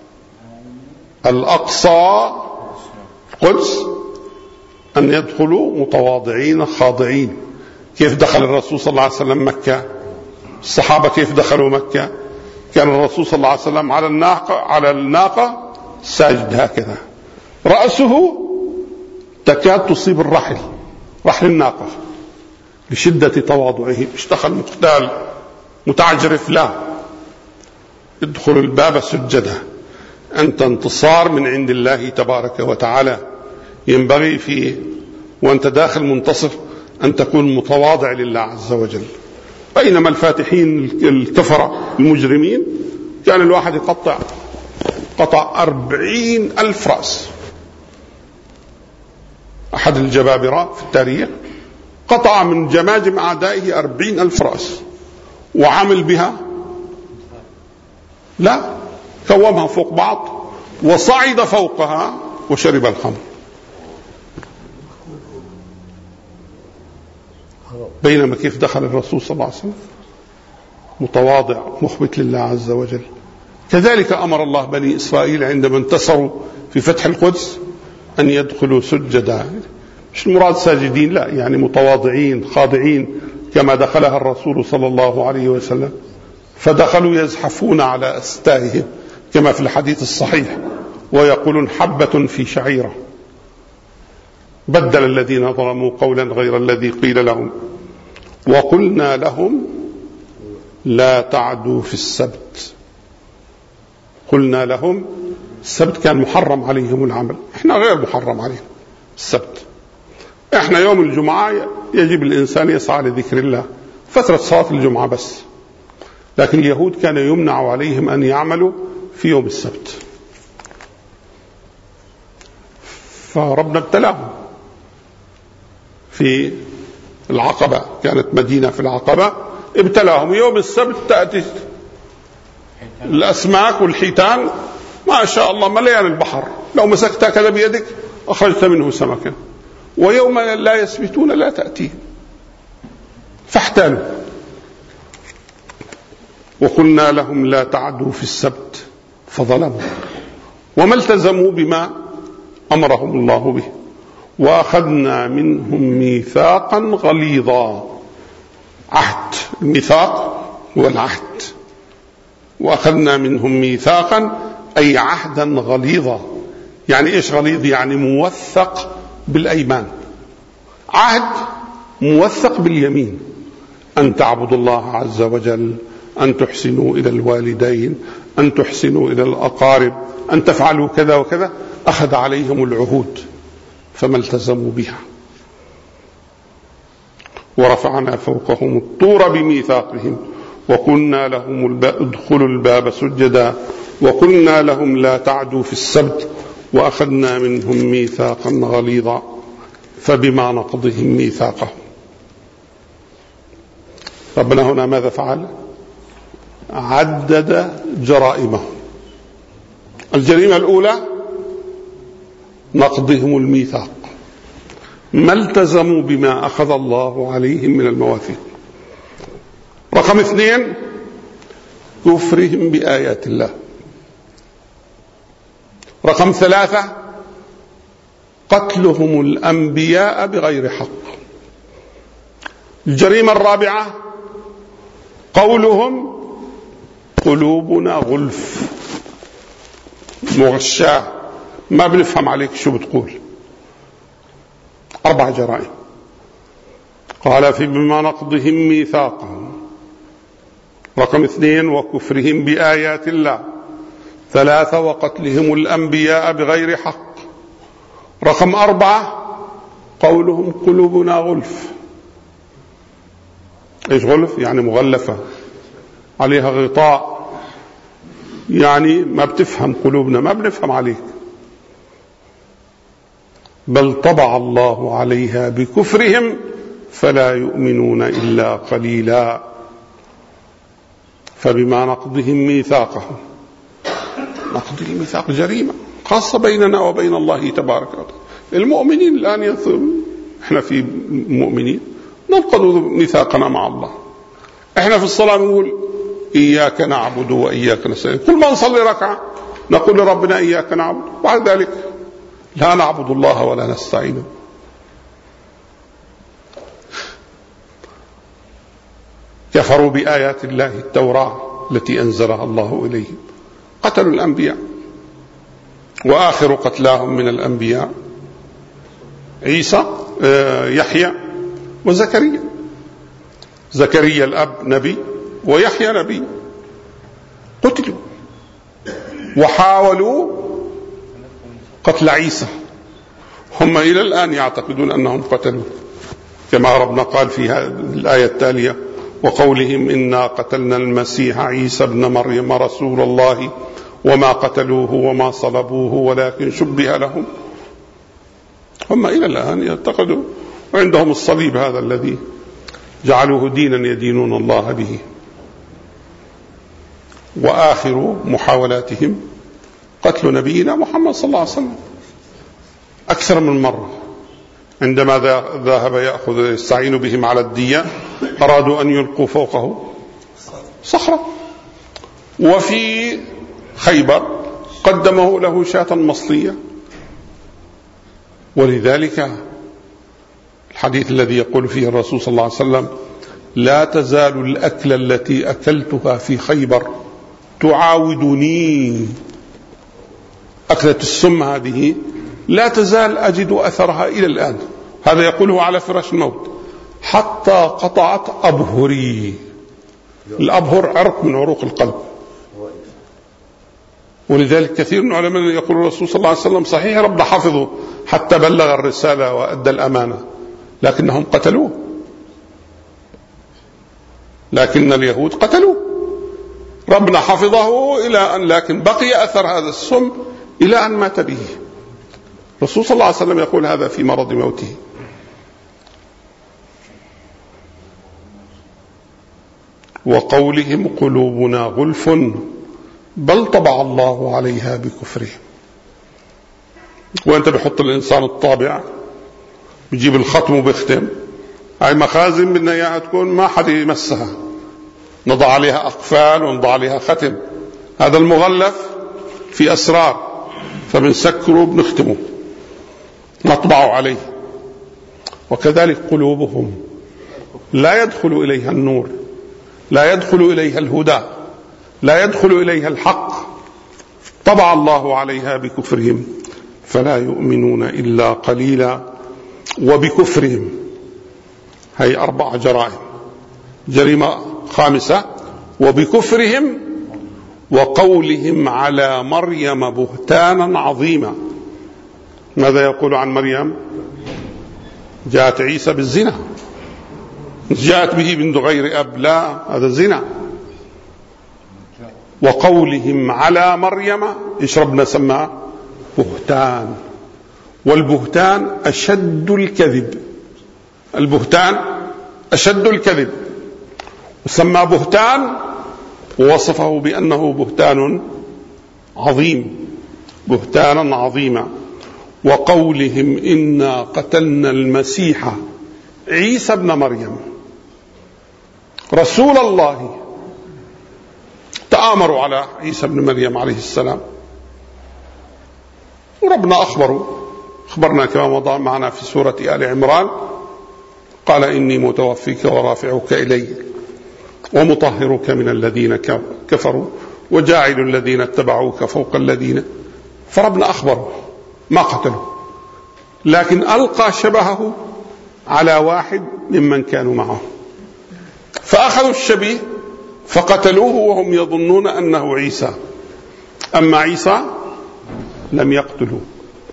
الأقصى القدس، أن يدخلوا متواضعين خاضعين. كيف دخل الرسول صلى الله عليه وسلم مكة؟ الصحابة كيف دخلوا مكة؟ كان الرسول صلى الله عليه وسلم على الناقة على الناقة ساجد هكذا، رأسه تكاد تصيب الرحل، رحل الناقة، لشدة تواضعه. مش دخل مقتال متعجرف، لا، يدخل الباب سجدا. أنت انتصار من عند الله تبارك وتعالى. ينبغي فيه وأنت داخل منتصر أن تكون متواضع لله عز وجل. بينما الفاتحين الكفرة المجرمين كان الواحد يقطع قطع أربعين ألف رأس. أحد الجبابرة في التاريخ قطع من جماجم أعدائه أربعين ألف رأس، وعمل بها لا، كومها فوق بعض وصعد فوقها وشرب الخمر. بينما كيف دخل الرسول صلى الله عليه وسلم متواضع مخبت لله عز وجل. كذلك أمر الله بني إسرائيل عندما انتصروا في فتح القدس أن يدخلوا سجدا. مش المراد ساجدين، لا، يعني متواضعين خاضعين كما دخلها الرسول صلى الله عليه وسلم. فدخلوا يزحفون على أستائهم كما في الحديث الصحيح، ويقولون حبة في شعيرة. بدل الذين ظلموا قولا غير الذي قيل لهم وقلنا لهم لا تعدوا في السبت. قلنا لهم السبت كان محرم عليهم العمل، احنا غير محرم عليهم السبت. احنا يوم الجمعة يجب الإنسان يسعى لذكر الله، فترة صلاة الجمعة بس. لكن اليهود كان يمنع عليهم أن يعملوا في يوم السبت، فربنا ابتلاهم في العقبة، كانت مدينة في العقبة، ابتلاهم يوم السبت تأتي الأسماك والحيتان ما شاء الله مليان البحر، لو مسكتها كذا بيدك أخرجت منه سمكا. ويوم لا يسبتون لا تأتيه، فاحتالوا. وقلنا لهم لا تعدوا في السبت فظلموا وما التزموا بما أمرهم الله به. وأخذنا منهم ميثاقا غليظا. عهد، الميثاق هو العهد. وأخذنا منهم ميثاقا أي عهدا غليظا. يعني إيش غليظ؟ يعني موثق بالأيمان. عهد موثق باليمين، أن تعبدوا الله عز وجل، أن تحسنوا إلى الوالدين، أن تحسنوا إلى الأقارب، أن تفعلوا كذا وكذا. أخذ عليهم العهود فما التزموا بها. ورفعنا فوقهم الطور بميثاقهم وقلنا لهم ادخلوا الباب سجدا وقلنا لهم لا تعدوا في السبت وأخذنا منهم ميثاقا غليظا فبما نقضهم ميثاقهم. ربنا هنا ماذا فعل؟ عدد جرائمهم. الجريمة الأولى نقضهم الميثاق، ما التزموا بما أخذ الله عليهم من المواثيق. رقم اثنين كفرهم بآيات الله. رقم ثلاثة قتلهم الأنبياء بغير حق. الجريمة الرابعة قولهم قلوبنا غلف مغشاة ما بنفهم عليك شو بتقول. أربع جرائم. قال فبما نقضهم ميثاقهم. رقم اثنين وكفرهم بآيات الله. ثلاثة وقتلهم الأنبياء بغير حق. رقم أربعة قولهم قلوبنا غلف. إيش غلف؟ يعني مغلفة عليها غطاء، يعني ما بتفهم قلوبنا، ما بنفهم عليك. بل طبع الله عليها بكفرهم فلا يؤمنون إلا قليلا. فبما نقضهم ميثاقهم. نقضهم ميثاق جريمة خاصة بيننا وبين الله تبارك وتعالى. المؤمنين الآن ينثرون، احنا في مؤمنين ننقض ميثاقنا مع الله. احنا في الصلاة نقول إياك نعبد وإياك نستعين، كل ما نصلي ركعة نقول لربنا إياك نعبد، بعد ذلك لا نعبد الله ولا نستعينه. كفروا بآيات الله التوراة التي أنزلها الله إليهم، قتلوا الأنبياء. وآخر قتلاهم من الأنبياء عيسى يحيى وزكريا. زكريا الأب نبي ويحيى نبي، قتلوا. وحاولوا قتل عيسى، هم إلى الآن يعتقدون أنهم قتلوا، كما ربنا قال في هذه الآية التالية وقولهم إنا قتلنا المسيح عيسى ابن مريم رسول الله وما قتلوه وما صلبوه ولكن شبه لهم. هم إلى الآن يعتقدوا، وعندهم الصليب هذا الذي جعلوه دينا يدينون الله به. وآخر محاولاتهم قتل نبينا محمد صلى الله عليه وسلم أكثر من مرة. عندما ذهب يأخذ يستعين بهم على الدية أرادوا أن يلقوا فوقه صخرة. وفي خيبر قدمه له شاة مصلية. ولذلك الحديث الذي يقول فيه الرسول صلى الله عليه وسلم لا تزال الأكلة التي أكلتها في خيبر تعاودني، أكلة السم هذه لا تزال أجد أثرها إلى الآن. هذا يقوله على فراش الموت. حتى قطعت أبهري. الأبهر عرق من عروق القلب. ولذلك كثير من علماء يقول الرسول صلى الله عليه وسلم صحيح ربنا حفظه حتى بلغ الرسالة وأدى الأمانة، لكنهم قتلوه. لكن اليهود قتلوه، ربنا حفظه إلى أن لكن بقي أثر هذا السم إلى أن مات به. الرسول صلى الله عليه وسلم يقول هذا في مرض موته. وقولهم قلوبنا غلف بل طبع الله عليها بكفرهم. وانت بحط الإنسان الطابع، بيجيب الختم وبيختم. هاي مخازن بدنا اياها تكون ما حد يمسها، نضع عليها أقفال ونضع عليها ختم. هذا المغلف في أسرار، فبنسكره بنختمه نطبع عليه. وكذلك قلوبهم لا يدخل إليها النور، لا يدخل إليها الهدى، لا يدخل إليها الحق. طبع الله عليها بكفرهم فلا يؤمنون إلا قليلا. وبكفرهم هي أربع جرائم. جريمة خامسة وبكفرهم وقولهم على مريم بهتانا عظيما. ماذا يقول عن مريم؟ جاءت عيسى بالزنا، جاءت به من غير أب، لا، هذا زنا. وقولهم على مريم إيش ربنا سماه؟ بهتان. والبهتان أشد الكذب، البهتان أشد الكذب، وسمى بهتان ووصفه بأنه بهتان عظيم، بهتانا عظيما. وقولهم إنا قتلنا المسيح عيسى ابن مريم رسول الله، تآمروا على عيسى ابن مريم عليه السلام. وربنا أخبروا أخبرنا كما مضى معنا في سورة آل عمران، قال إني متوفيك ورافعك إلي ومطهرك من الذين كفروا وجاعل الذين اتبعوك فوق الذين. فربنا أخبروا ما قتلوا، لكن ألقى شبهه على واحد ممن كانوا معه، فأخذوا الشبيه فقتلوه وهم يظنون أنه عيسى، أما عيسى لم يقتلوه.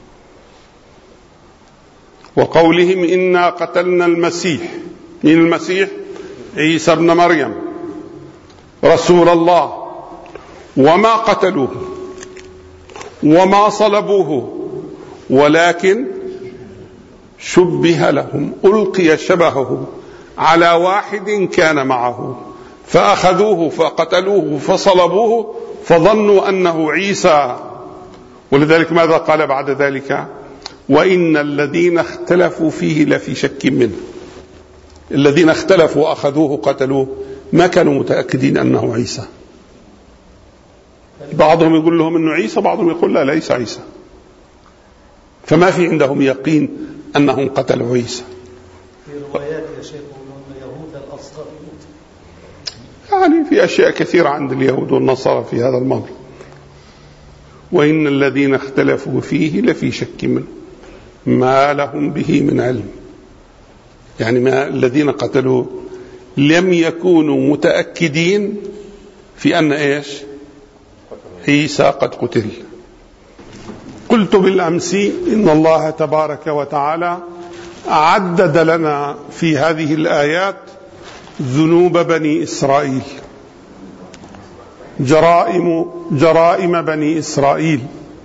وقولهم إنا قتلنا المسيح، من المسيح؟ عيسى ابن مريم رسول الله، وما قتلوه وما صلبوه ولكن شبه لهم، ألقي شبهه على واحد كان معه فأخذوه فقتلوه فصلبوه فظنوا أنه عيسى. ولذلك ماذا قال بعد ذلك؟ وإن الذين اختلفوا فيه لفي شك منه. الذين اختلفوا أخذوه قتلوه ما كانوا متأكدين أنه عيسى، بعضهم يقول لهم أنه عيسى، بعضهم يقول لا ليس عيسى، فما في عندهم يقين أنهم قتلوا عيسى. في روايات يا شيخ أن يهود الأصغر يعني في أشياء كثيرة عند اليهود والنصارى في هذا الموضوع. وإن الذين اختلفوا فيه لفي شك منه ما لهم به من علم، يعني ما الذين قتلوا لم يكونوا متأكدين في أن إيش؟ عيسى قد قتل. قلت بالأمس إن الله تبارك وتعالى عدد لنا في هذه الآيات ذنوب بني إسرائيل، جرائم جرائم بني إسرائيل.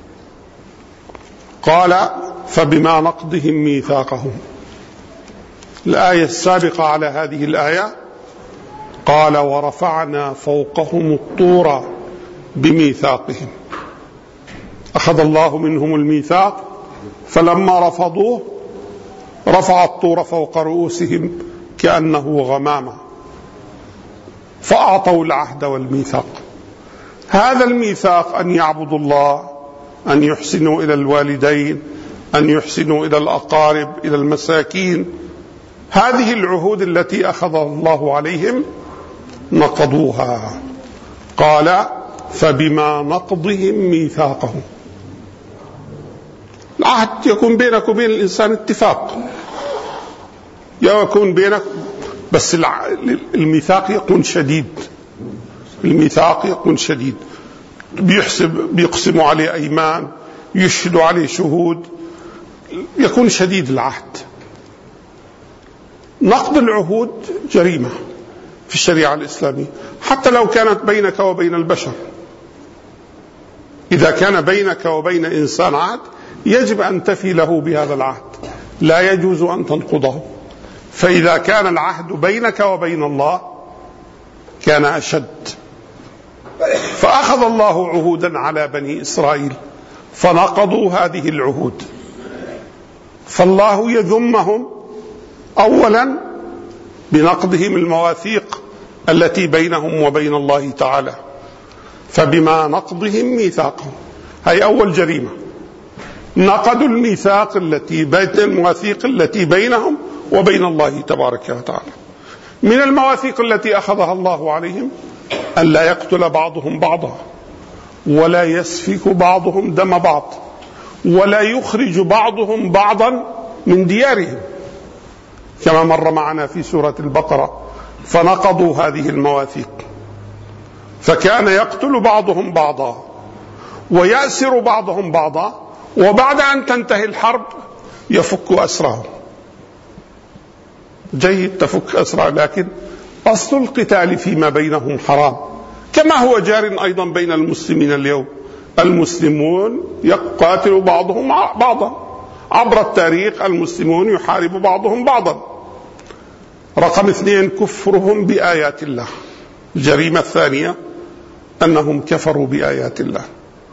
قال فبما نقضهم ميثاقهم. الآية السابقة على هذه الآية قال ورفعنا فوقهم الطور بميثاقهم، أخذ الله منهم الميثاق فلما رفضوه رفع الطور فوق رؤوسهم كأنه غمامة، فأعطوا العهد والميثاق. هذا الميثاق أن يعبدوا الله، أن يحسنوا إلى الوالدين، أن يحسنوا إلى الأقارب، إلى المساكين. هذه العهود التي أخذها الله عليهم نقضوها. قال فبما نقضهم ميثاقهم. العهد يكون بينك وبين الإنسان اتفاق، يكون بينك، بس الميثاق يكون شديد، الميثاق يكون شديد، بيحسب بيقسموا عليه أيمان، يشهدوا عليه شهود، يكون شديد العهد. نقض العهود جريمة في الشريعة الإسلامية، حتى لو كانت بينك وبين البشر. إذا كان بينك وبين إنسان عهد يجب أن تفي له بهذا العهد، لا يجوز أن تنقضه. فإذا كان العهد بينك وبين الله كان أشد. فأخذ الله عهودا على بني إسرائيل فنقضوا هذه العهود، فالله يذمهم أولا بنقضهم المواثيق التي بينهم وبين الله تعالى. فبما نقضهم ميثاقهم، هي أول جريمة، نقضوا الميثاق التي بين المواثيق التي بينهم وبين الله تبارك وتعالى. من المواثيق التي أخذها الله عليهم أن لا يقتل بعضهم بعضا، ولا يسفك بعضهم دم بعض، ولا يخرج بعضهم بعضا من ديارهم، كما مر معنا في سورة البقرة. فنقضوا هذه المواثيق، فكان يقتل بعضهم بعضا ويأسر بعضهم بعضا وبعد أن تنتهي الحرب يفك أسراهم. جيد تفك أسرى، لكن أصل القتال فيما بينهم حرام، كما هو جار أيضا بين المسلمين اليوم. المسلمون يقاتل بعضهم بعضا عبر التاريخ، المسلمون يحارب بعضهم بعضا. رقم اثنين كفرهم بآيات الله. الجريمة الثانية أنهم كفروا بآيات الله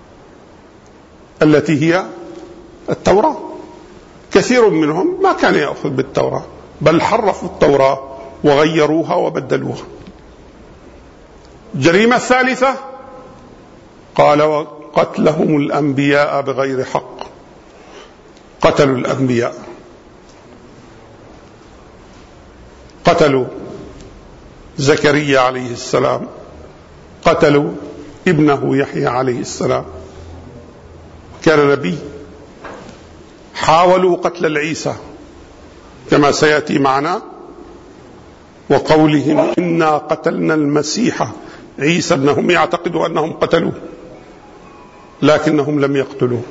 التي هي التوراة. كثير منهم ما كان يأخذ بالتوراة، بل حرفوا التوراة وغيروها وبدلوها. الجريمة الثالثة قال وقتلهم الأنبياء بغير حق. قتلوا الأنبياء، قتلوا زكريا عليه السلام، قتلوا ابنه يحيى عليه السلام، كان نبي. حاولوا قتل العيسى كما سيأتي معنا، وقولهم إنا قتلنا المسيح عيسى ابنهم، يعتقدوا أنهم قتلوه لكنهم لم يقتلوه.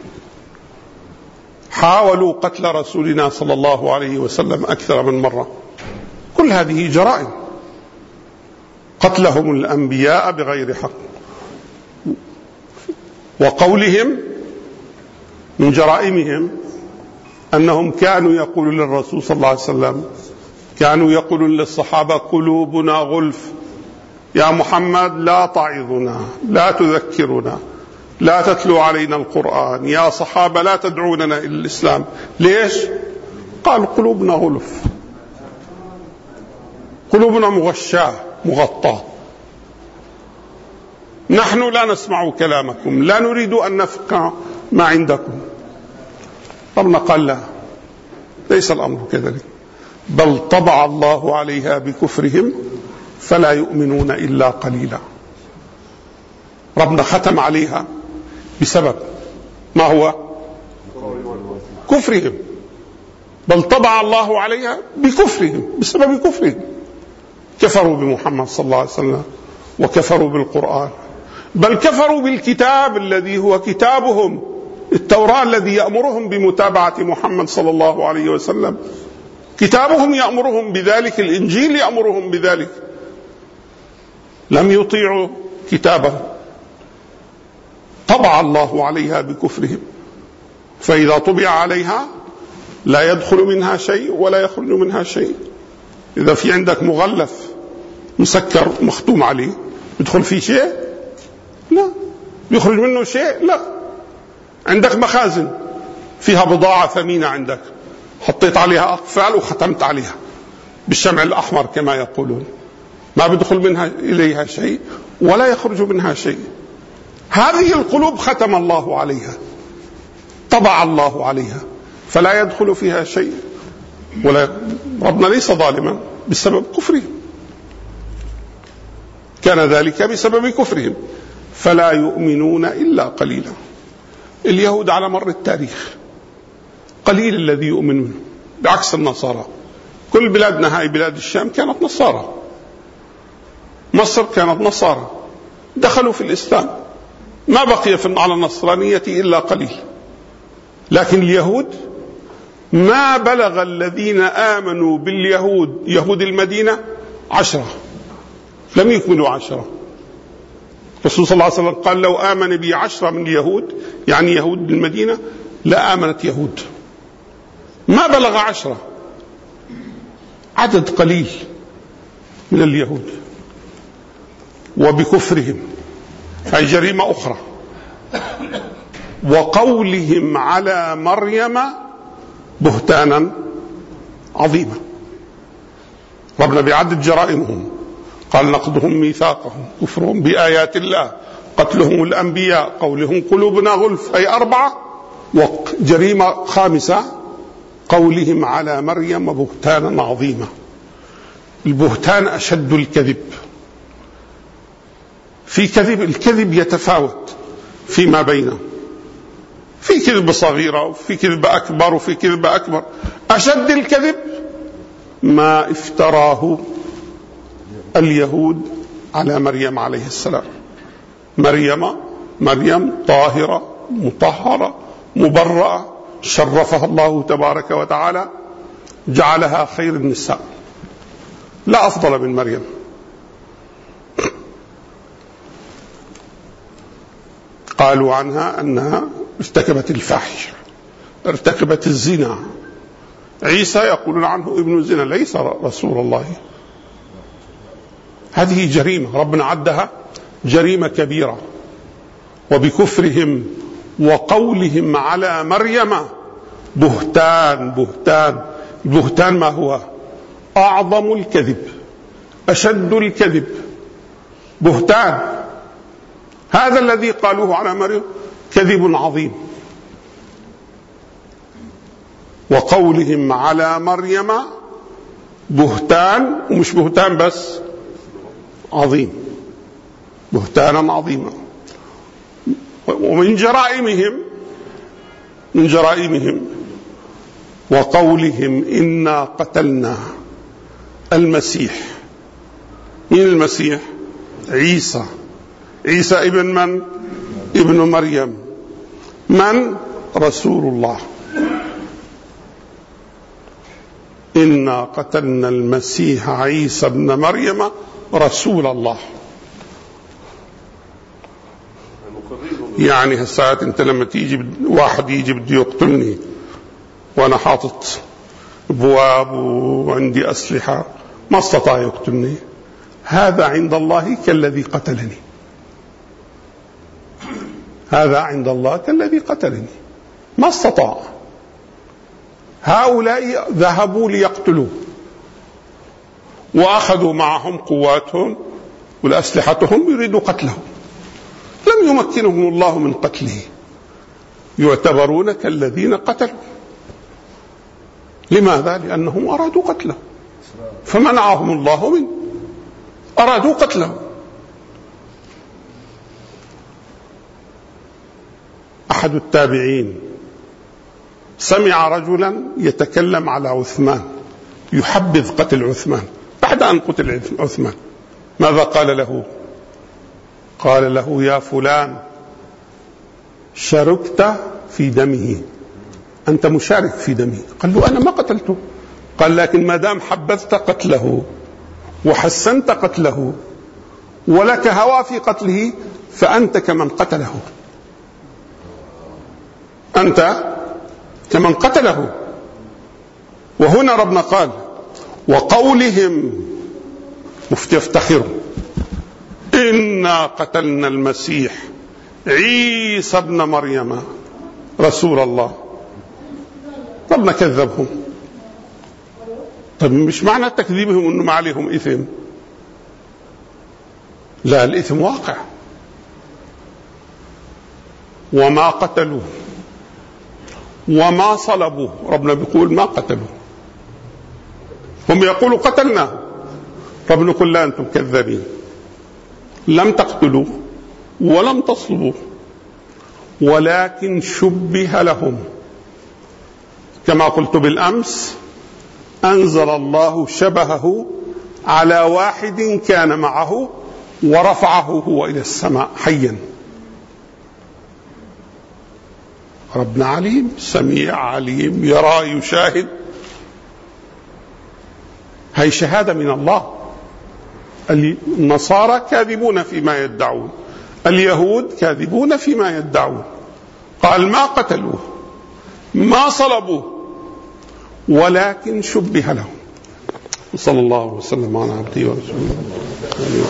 حاولوا قتل رسولنا صلى الله عليه وسلم أكثر من مرة. كل هذه جرائم. قتلهم الأنبياء بغير حق. وقولهم من جرائمهم أنهم كانوا يقولون للرسول صلى الله عليه وسلم، كانوا يقولون للصحابة قلوبنا غلف، يا محمد لا تعظنا، لا تذكرنا، لا تتلو علينا القرآن، يا صحابة لا تدعوننا إلى الإسلام. ليش؟ قال قلوبنا غلف، قلوبنا مغشاة مغطاة، نحن لا نسمع كلامكم، لا نريد أن نفقه ما عندكم. ربنا قال لا، ليس الأمر كذلك، بل طبع الله عليها بكفرهم فلا يؤمنون إلا قليلا. ربنا ختم عليها بسبب ما هو؟ كفرهم. بل طبع الله عليها بكفرهم، بسبب كفرهم. كفروا بمحمد صلى الله عليه وسلم، وكفروا بالقرآن، بل كفروا بالكتاب الذي هو كتابهم، التوراة الذي يأمرهم بمتابعة محمد صلى الله عليه وسلم. كتابهم يأمرهم بذلك، الإنجيل يأمرهم بذلك، لم يطيعوا كتابه. طبع الله عليها بكفرهم، فإذا طبع عليها لا يدخل منها شيء ولا يخرج منها شيء. إذا في عندك مغلف مسكر مختوم عليه يدخل فيه شيء؟ لا. يخرج منه شيء؟ لا. عندك مخازن فيها بضاعة ثمينة، عندك حطيت عليها أقفال وختمت عليها بالشمع الأحمر كما يقولون، ما بدخل منها إليها شيء ولا يخرج منها شيء. هذه القلوب ختم الله عليها، طبع الله عليها، فلا يدخل فيها شيء. ولا ربنا ليس ظالما بسبب كفرهم، كان ذلك بسبب كفرهم، فلا يؤمنون إلا قليلا. اليهود على مر التاريخ قليل الذي يؤمنون، بعكس النصارى. كل بلادنا هاي بلاد الشام كانت نصارى، مصر كانت نصارى، دخلوا في الإسلام، ما بقي في على النصرانية إلا قليل. لكن اليهود ما بلغ الذين آمنوا باليهود يهود المدينة عشرة، لم يكملوا عشرة. الرسول صلى الله عليه وسلم قال لو آمن بي عشرة من اليهود، يعني يهود المدينة، لا آمنت يهود. ما بلغ عشرة، عدد قليل من اليهود. وبكفرهم هي جريمة أخرى. وقولهم على مريم بهتانا عظيما. ربنا بيعدد جرائمهم، قال نقضهم ميثاقهم، كفرهم بآيات الله، قتلهم الأنبياء، قولهم قلوبنا غلف، أي أربعة. وجريمة خامسة قولهم على مريم بهتانا عظيما. البهتان أشد الكذب. في كذب، الكذب يتفاوت فيما بينه، في كذبة صغيرة وفي كذبة أكبر وفي كذبة أكبر. أشد الكذب ما افتراه اليهود على مريم عليه السلام. مريم مريم طاهرة مطهرة مبرأة شرفها الله تبارك وتعالى، جعلها خير النساء، لا أفضل من مريم. قالوا عنها أنها ارتكبت الفاحشة، ارتكبت الزنا. عيسى يقولون عنه ابن الزنا، ليس رسول الله. هذه جريمة ربنا عدها جريمة كبيرة. وبكفرهم وقولهم على مريم بهتان بهتان البهتان ما هو؟ أعظم الكذب، أشد الكذب، بهتان. هذا الذي قالوه على مريم كذب عظيم. وقولهم على مريم بهتان، ومش بهتان بس، عظيم، بهتانا عظيما. ومن جرائمهم من جرائمهم وقولهم إنا قتلنا المسيح. مين المسيح؟ عيسى. عيسى ابن من؟ ابن مريم. من؟ رسول الله. إنا قتلنا المسيح عيسى ابن مريم رسول الله. يعني هالساعات انت لما تيجي واحد يجي بده يقتلني وانا حاطط ابواب وعندي اسلحه، ما استطاع يقتلني. هذا عند الله كالذي قتلني، هذا عند الله كالذي قتلني، ما استطاع. هؤلاء ذهبوا ليقتلوا واخذوا معهم قواتهم والاسلحتهم يريدوا قتله، لم يمكنهم الله من قتله، يعتبرون كالذين قتلوا. لماذا؟ لأنهم أرادوا قتله فمنعهم الله منه، أرادوا قتله. أحد التابعين سمع رجلا يتكلم على عثمان، يحبذ قتل عثمان. بعد أن قتل عثمان ماذا قال له؟ قال له يا فلان شاركت في دمه، أنت مشارك في دمه. قال له أنا ما قتلته. قال لكن ما دام حبذت قتله وحسنت قتله ولك هوى في قتله فأنت كمن قتله، أنت كمن قتله. وهنا ربنا قال وقولهم مفتخرون إنا قتلنا المسيح عيسى ابن مريم رسول الله. ربنا كذبهم. طيب مش معنى تكذيبهم انه ما عليهم اثم، لا، الاثم واقع. وما قتلوه وما صلبوه، ربنا بيقول ما قتلوه، هم يقولوا قتلناه، ربنا يقول لا انتم كذابين، لم تقتلوه ولم تصلبوه ولكن شبه لهم. كما قلت بالأمس أنزل الله شبهه على واحد كان معه ورفعه هو إلى السماء حيا. ربنا عليم سميع عليم، يرى يشاهد. هي شهادة من الله. النصارى كاذبون فيما يدعون، اليهود كاذبون فيما يدعون. قال ما قتلوه ما صلبوه ولكن شبه لهم. صلى الله وسلم على عبده ورسوله.